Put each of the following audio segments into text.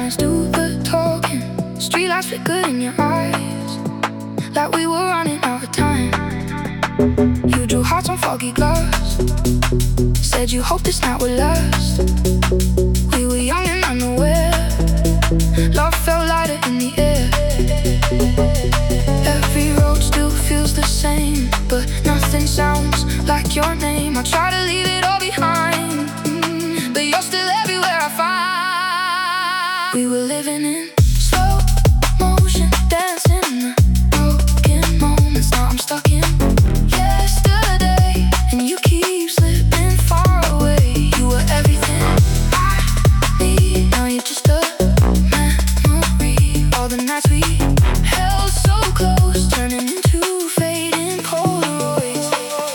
lines do the talking. Streetlights flicker in your eyes, like we were running out of time. You drew hearts on foggy glass, said you hoped this night would last. We were young and unaware, love felt lighter in the air. Every road still feels the same, but nothing sounds like your name. I try to leave it all behind, but you're still everywhere I find. We were living in slow motion, dancing in the broken moments. Now I'm stuck in yesterday, and you keep slipping far away. You were everything I need, now you're just a memory. All the nights we held so close, turning into fading Polaroids.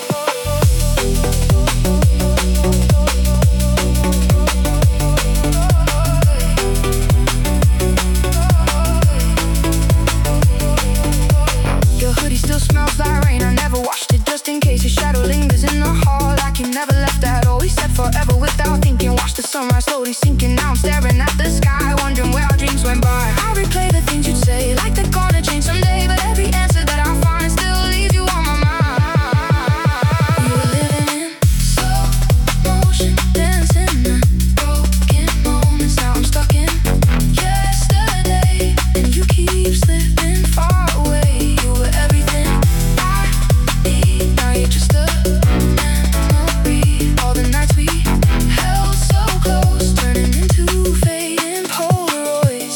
Your hoodie still smells like rain, I never washed it just in case. Your shadow lingers in the hall like you never left at all. We said forever without thinking, watch the sunrise slowly sinking. Now I'm staring at the sky, wondering where our dreams went by. I replay the things you'd say, like they're gonna change someday, but every answer that I find still leaves you on my mind. We were living in slow motion, dancing in the broken moments. Now I'm stuck in yesterday, and you keep slipping far away. You were everything I need, now you're just a memory. All the nights we held so close, turning into fading Polaroids.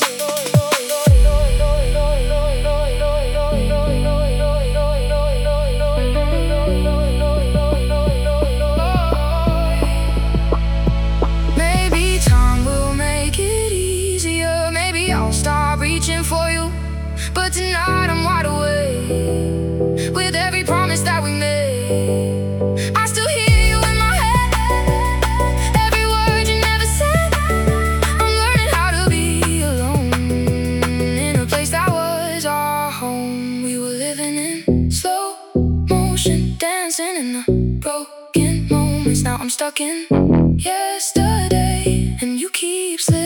Maybe time will make it easier, maybe I'll stop reaching for you. But tonight I'm wide awake, with every promise that we made. I still hear you in my head, every word you never said. I'm learning how to be alone, in a place that was our home. We were living in slow motion, dancing in the broken moments. Now I'm stuck in yesterday, and you keep slipping